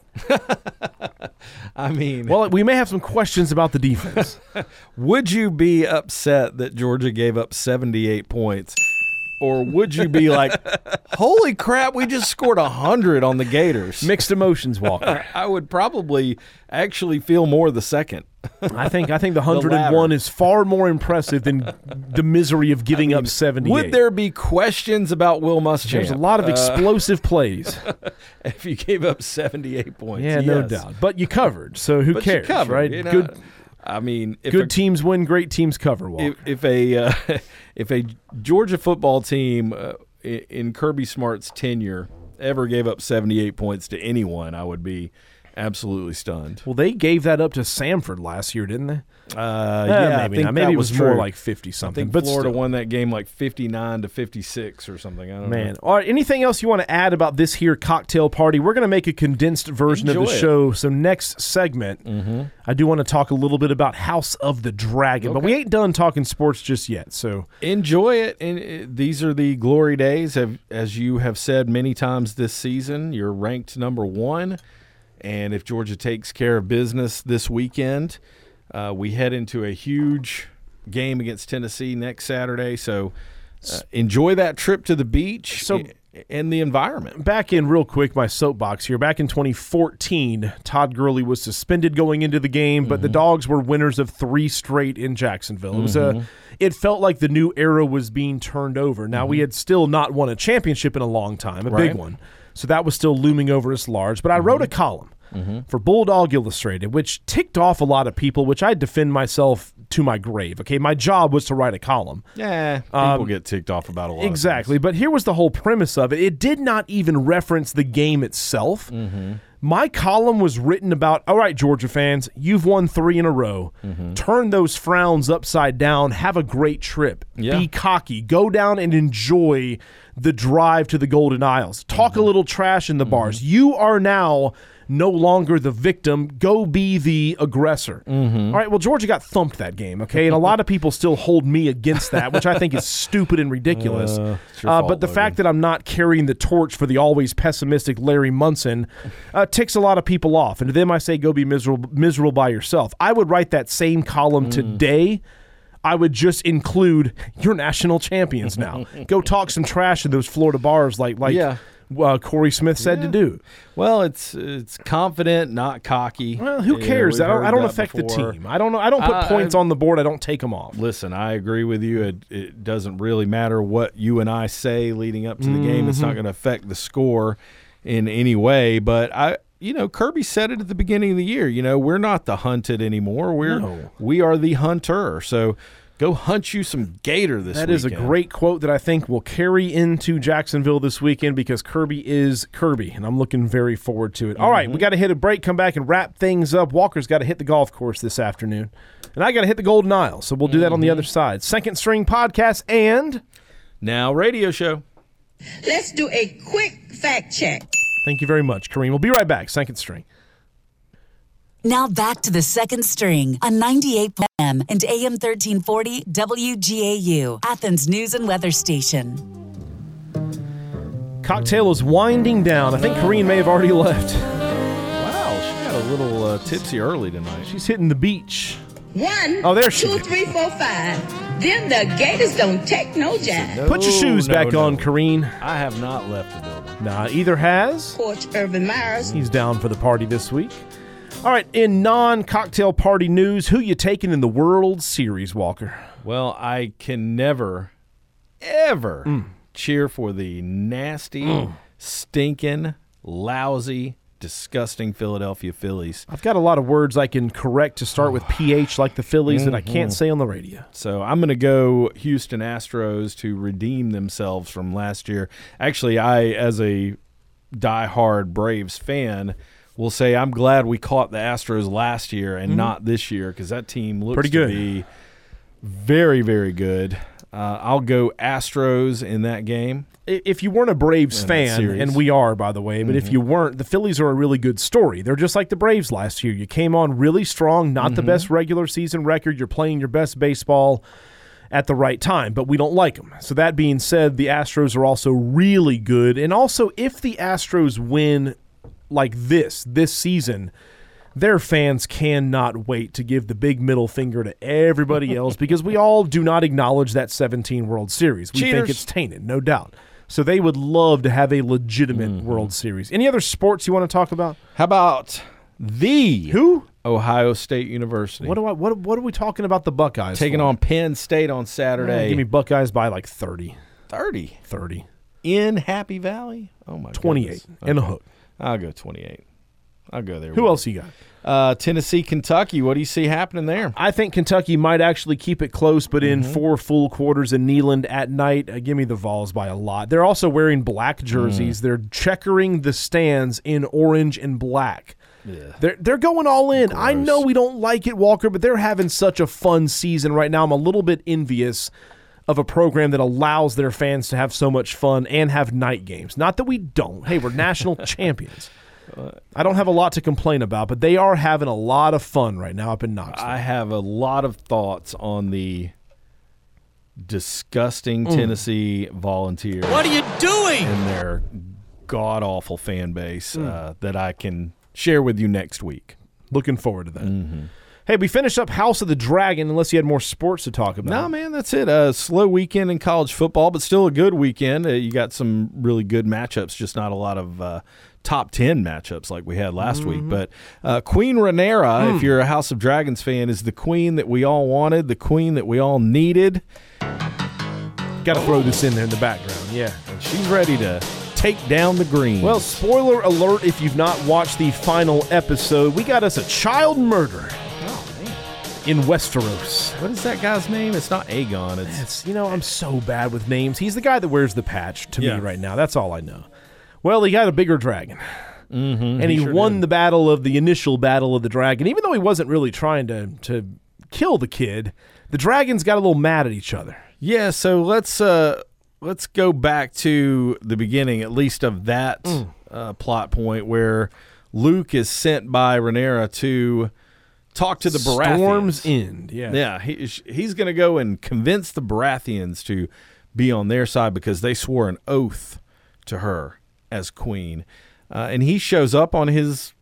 I mean, well, we may have some questions about the defense. Would you be upset that Georgia gave up seventy-eight points? Or would you be like, holy crap, we just scored one hundred on the Gators? Mixed emotions, Walker. I would probably actually feel more the second. I think I think the one hundred one is far more impressive than the misery of giving I mean, up seventy-eight. Would there be questions about Will Muschamp? There's a lot of explosive uh, plays. If you gave up seventy-eight points. Yeah, yes. no doubt. But you covered, so who but cares, you covered, right? You know, Good. I mean, if good a, teams win, great teams cover. Walker. If, if a uh, if a Georgia football team uh, in Kirby Smart's tenure ever gave up seventy-eight points to anyone, I would be absolutely stunned. Well, they gave that up to Samford last year, didn't they? Uh, yeah, maybe I think not. Maybe that it was, was more true. like fifty something. I think but Florida still. won that game like fifty-nine to fifty-six or something. I don't Man, know. all right. Anything else you want to add about this here cocktail party? We're going to make a condensed version Enjoy of the it. show. So next segment, mm-hmm. I do want to talk a little bit about House of the Dragon, okay. but we ain't done talking sports just yet. So enjoy it. And it, these are the glory days, have, as you have said many times this season. You're ranked number one. And if Georgia takes care of business this weekend, uh, we head into a huge game against Tennessee next Saturday. So uh, enjoy that trip to the beach. So and the environment. Back in real quick, my soapbox here. Back in twenty fourteen, Todd Gurley was suspended going into the game, but mm-hmm. the Dogs were winners of three straight in Jacksonville. It was mm-hmm. a. It felt like the new era was being turned over. Now, mm-hmm. we had still not won a championship in a long time, a right. big one. So that was still looming over us large. But I mm-hmm. wrote a column mm-hmm. for Bulldog Illustrated, which ticked off a lot of people, which I defend myself to my grave. Okay, my job was to write a column. Yeah, people um, get ticked off about a lot exactly, of but here was the whole premise of it. It did not even reference the game itself. Mm-hmm. My column was written about, all right, Georgia fans, you've won three in a row. Mm-hmm. Turn those frowns upside down. Have a great trip. Yeah. Be cocky. Go down and enjoy the drive to the Golden Isles. Talk mm-hmm. a little trash in the mm-hmm. bars. You are now no longer the victim. Go be the aggressor. Mm-hmm. All right, well, Georgia got thumped that game, okay? And a lot of people still hold me against that, which I think is stupid and ridiculous. Uh, uh, fault, but the Logan. fact that I'm not carrying the torch for the always pessimistic Larry Munson uh, ticks a lot of people off. And to them, I say, go be miserable, miserable by yourself. I would write that same column mm. today. I would just include, you're national champions now. Go talk some trash in those Florida bars like like yeah. uh, Corey Smith said yeah. to do. Well, it's it's confident, not cocky. Well, who cares? Yeah, I don't, I don't affect before. the team. I don't know. I don't put uh, points I, on the board. I don't take them off. Listen, I agree with you. It, it doesn't really matter what you and I say leading up to the mm-hmm. game. It's not going to affect the score in any way. But I. You know, Kirby said it at the beginning of the year. You know, we're not the hunted anymore. We're no. we are the hunter. So go hunt you some gator this that weekend. That is a great quote that I think will carry into Jacksonville this weekend because Kirby is Kirby, and I'm looking very forward to it. Mm-hmm. All right, we got to hit a break, come back, and wrap things up. Walker's got to hit the golf course this afternoon, and I got to hit the Golden Isles, so we'll do mm-hmm. that on the other side. Second String Podcast and Now Radio Show. Let's do a quick fact check. Thank you very much, Kareem. We'll be right back. Second String. Now back to the Second String on ninety-eight point seven F M and A M thirteen forty W G A U, Athens News and Weather Station. Cocktail is winding down. I think Kareem may have already left. Wow, she got a little uh, tipsy early tonight. She's hitting the beach. One, oh, there she two, is. three, four, five. Then the Gators don't take no jive. No, Put your shoes no, back no. on, Kareen. I have not left the building. Nah, either has. Coach Urban Myers. He's down for the party this week. All right, in non-cocktail party news, who you taking in the World Series, Walker? Well, I can never, ever mm. cheer for the nasty, mm. stinking, lousy, disgusting Philadelphia Phillies. I've got a lot of words I can correct to start with P H like the Phillies mm-hmm. that I can't say on the radio. So I'm going to go Houston Astros to redeem themselves from last year. Actually, I, as a diehard Braves fan, will say I'm glad we caught the Astros last year and mm-hmm. not this year because that team looks Pretty good. to be very, very good. Uh, I'll go Astros in that game. If you weren't a Braves in fan, and we are, by the way, but mm-hmm. if you weren't, the Phillies are a really good story. They're just like the Braves last year. You came on really strong, not mm-hmm. the best regular season record. You're playing your best baseball at the right time, but we don't like them. So that being said, the Astros are also really good. And also, if the Astros win like this, this season, their fans cannot wait to give the big middle finger to everybody else because we all do not acknowledge that seventeen World Series. We Cheaters. think it's tainted, no doubt. So they would love to have a legitimate mm-hmm. World Series. Any other sports you want to talk about? How about the who? Ohio State University. What do I? What What are we talking about? The Buckeyes taking for? on Penn State on Saturday. Oh, give me Buckeyes by like thirty. Thirty. Thirty. In Happy Valley. Oh my. Twenty-eight okay. and a hook. I'll go twenty-eight. I'll go there. Who else you got? Uh, Tennessee, Kentucky. What do you see happening there? I think Kentucky might actually keep it close, but in mm-hmm. four full quarters in Neyland at night. Uh, give me the Vols by a lot. They're also wearing black jerseys. Mm. They're checkering the stands in orange and black. Yeah. They're they're going all in. Gross. I know we don't like it, Walker, but they're having such a fun season right now. I'm a little bit envious of a program that allows their fans to have so much fun and have night games. Not that we don't. Hey, we're national champions. I don't have a lot to complain about, but they are having a lot of fun right now up in Knoxville. I have a lot of thoughts on the disgusting mm. Tennessee Volunteers. What are you doing? And their god-awful fan base mm. uh, that I can share with you next week. Looking forward to that. Mm-hmm. Hey, we finished up House of the Dragon, unless you had more sports to talk about. No, man, that's it. A slow weekend in college football, but still a good weekend. Uh, you got some really good matchups, just not a lot of uh, top ten matchups like we had last mm-hmm. week. But uh, Queen Rhaenyra, mm. if you're a House of Dragons fan, is the queen that we all wanted, the queen that we all needed. Got to oh. throw this in there in the background, yeah. And she's ready to take down the green. Well, spoiler alert if you've not watched the final episode, we got us a child murder. In Westeros. What is that guy's name? It's not Aegon. It's, it's you know, I'm so bad with names. He's the guy that wears the patch to yeah. me right now. That's all I know. Well, he got a bigger dragon. Mm-hmm, and he, he sure won did. the battle of the initial battle of the dragon. Even though he wasn't really trying to, to kill the kid, the dragons got a little mad at each other. Yeah, so let's uh, let's go back to the beginning, at least of that mm. uh, plot point where Luke is sent by Rhaenyra to talk to the Baratheons. Storm's End, yeah. Yeah, he, he's going to go and convince the Baratheons to be on their side because they swore an oath to her as queen. Uh, and he shows up on his,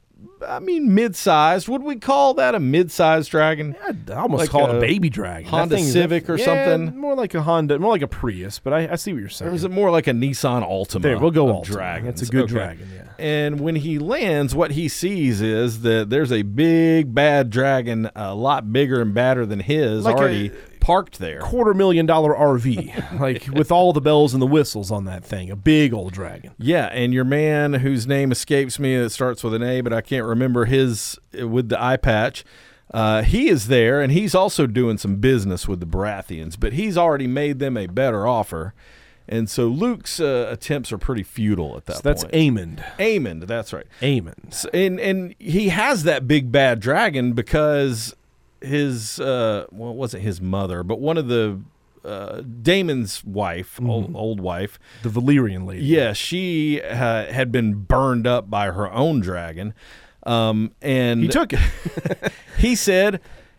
I mean, mid-sized. Would we call that a mid-sized dragon? Yeah, I almost like call it a baby dragon. Honda Civic or yeah, something? More like a Honda, more like a Prius, but I, I see what you're saying. Or is it more like a Nissan Altima? There, we'll go Altima. Dragons. It's a good okay. dragon, yeah. And when he lands, what he sees is that there's a big, bad dragon, a lot bigger and badder than his, like already parked there. Quarter million dollar R V, like with all the bells and the whistles on that thing. A big old dragon. Yeah, and your man, whose name escapes me, it starts with an A, but I can't remember his with the eye patch. Uh, he is there, and he's also doing some business with the Baratheons, but he's already made them a better offer. And so Luke's uh, attempts are pretty futile at that so that's point. That's Aemond. Aemond, that's right. Aemond. So, and and he has that big bad dragon because his, uh, well, it wasn't his mother, but one of the, uh, Daemon's wife, mm-hmm. old, old wife. The Valyrian lady. Yeah, she uh, had been burned up by her own dragon. Um, and he took it. He said,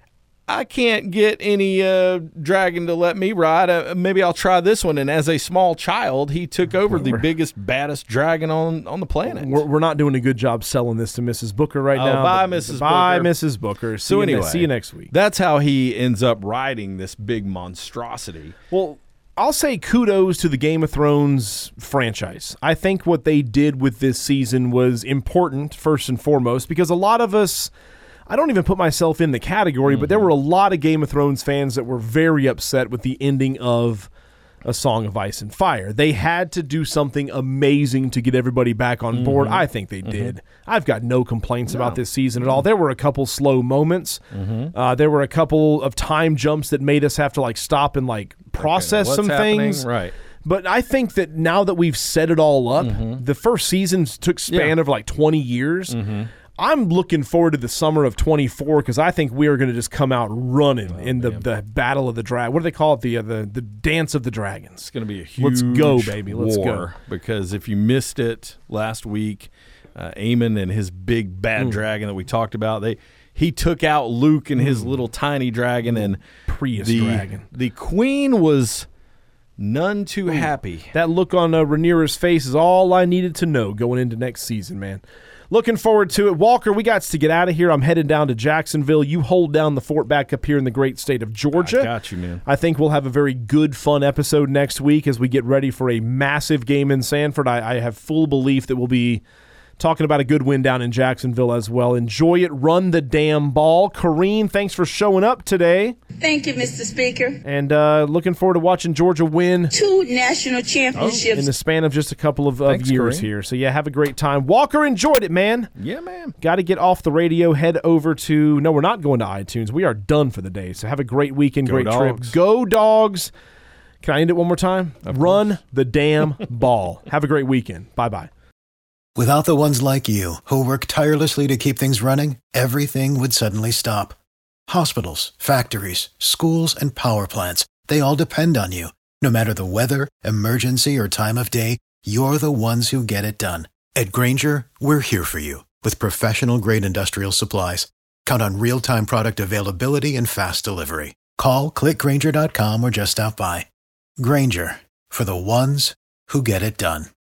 I can't get any uh, dragon to let me ride. Uh, maybe I'll try this one. And as a small child, he took over the biggest, baddest dragon on, on the planet. We're, we're not doing a good job selling this to Missus Booker right oh, now. Bye, Missus Bye, Booker. Missus Booker. See so you anyway, ne- see you next week. That's how he ends up riding this big monstrosity. Well, I'll say kudos to the Game of Thrones franchise. I think what they did with this season was important, first and foremost, because a lot of us... I don't even put myself in the category, mm-hmm. but there were a lot of Game of Thrones fans that were very upset with the ending of A Song of Ice and Fire. They had to do something amazing to get everybody back on board. Mm-hmm. I think they did. Mm-hmm. I've got no complaints no. about this season at all. There were a couple slow moments. Mm-hmm. Uh, there were a couple of time jumps that made us have to like stop and like process okay, some happening? things. Right. But I think that now that we've set it all up, mm-hmm. the first season took span yeah. of like twenty years. Mm-hmm. I'm looking forward to the summer of twenty-four because I think we are going to just come out running oh, in the, the battle of the dragon. What do they call it? The uh, the the dance of the dragons. It's going to be a huge Let's go, baby. Let's war, go. Because if you missed it last week, uh, Aemon and his big bad mm. dragon that we talked about, they he took out Luke and his mm. little tiny dragon, and Prius the, dragon. The queen was none too happy. That look on uh, Rhaenyra's face is all I needed to know going into next season, man. Looking forward to it. Walker, we got to get out of here. I'm headed down to Jacksonville. You hold down the fort back up here in the great state of Georgia. I got you, man. I think we'll have a very good, fun episode next week as we get ready for a massive game in Sanford. I, I have full belief that we'll be talking about a good win down in Jacksonville as well. Enjoy it. Run the damn ball. Kareen, thanks for showing up today. Thank you, Mister Speaker. And uh, looking forward to watching Georgia win two national championships in the span of just a couple of, of thanks, years Kareen. here. So, yeah, have a great time. Walker, enjoyed it, man. Yeah, man. Got to get off the radio, head over to, no, we're not going to iTunes. We are done for the day. So, have a great weekend, Go great dogs. trip. Go Dogs. Can I end it one more time? Of Run course. the damn ball. Have a great weekend. Bye-bye. Without the ones like you, who work tirelessly to keep things running, everything would suddenly stop. Hospitals, factories, schools, and power plants, they all depend on you. No matter the weather, emergency, or time of day, you're the ones who get it done. At Grainger, we're here for you with professional-grade industrial supplies. Count on real-time product availability and fast delivery. Call, click Grainger dot com, or just stop by. Grainger, for the ones who get it done.